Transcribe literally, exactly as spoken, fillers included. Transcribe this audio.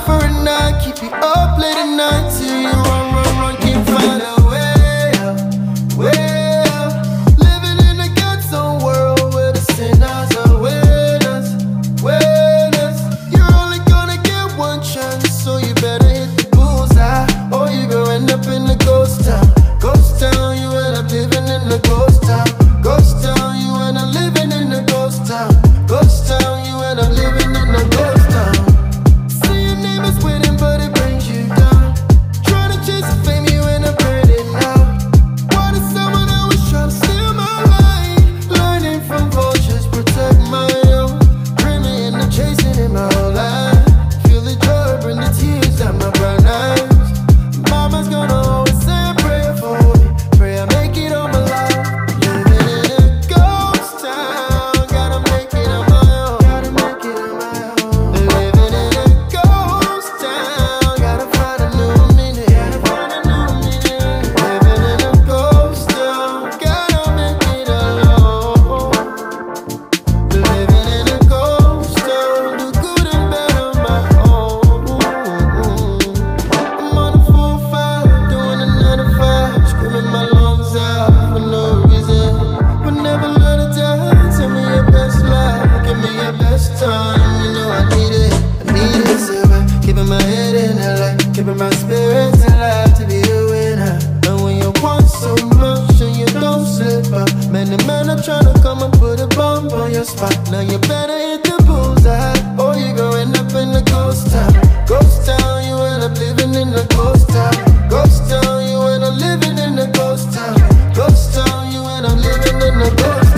for a night, keep you up late at night till you run, run, run, can't find a way out, way out. Living in a ghetto world where the sinners are winners, winners. You're only gonna get one chance, so you better hit the bullseye, or you gon' end up in the ghost town. Ghost town, you end up living in the ghost town. Ghost town, you end up living in the ghost town. Ghost town, you end up living in the ghost town. See your neighbors winning, but it brings you down. Trying to chase the fame, you end up burning out. Wanted someone that was trying to steal my life. Learning from vultures, protect my own. Dreaming and chasing in my whole life. Feel the joy, bring the tears out my brown eyes. Mama's gonna always say a prayer for me. Pray I make it all my life. Living in a ghost town, gotta make it on my own. Gotta make it on my own. Living in a ghost town, gotta find a new meaning. Gotta find a new meaning. Living in a ghost town, gotta make it alone. Living in a ghost town, do good and bad on my own. I'm on a four five, doing a nine to five, screaming my lungs out for no reason. But never let it die. Tell me your best life, give me your best time. You know I need it, I need it. Silver, keeping my head in the light, keeping my spirits alive to be a winner. And when you want so much and you don't slip up, many men are trying to come and put a bomb on your spot. Now you better hit the bullseye, or you gon' end up in the ghost town. Ghost town, you end up living in the ghost town. Ghost town, you end up living in the ghost town. Ghost town, you end up living in the ghost town.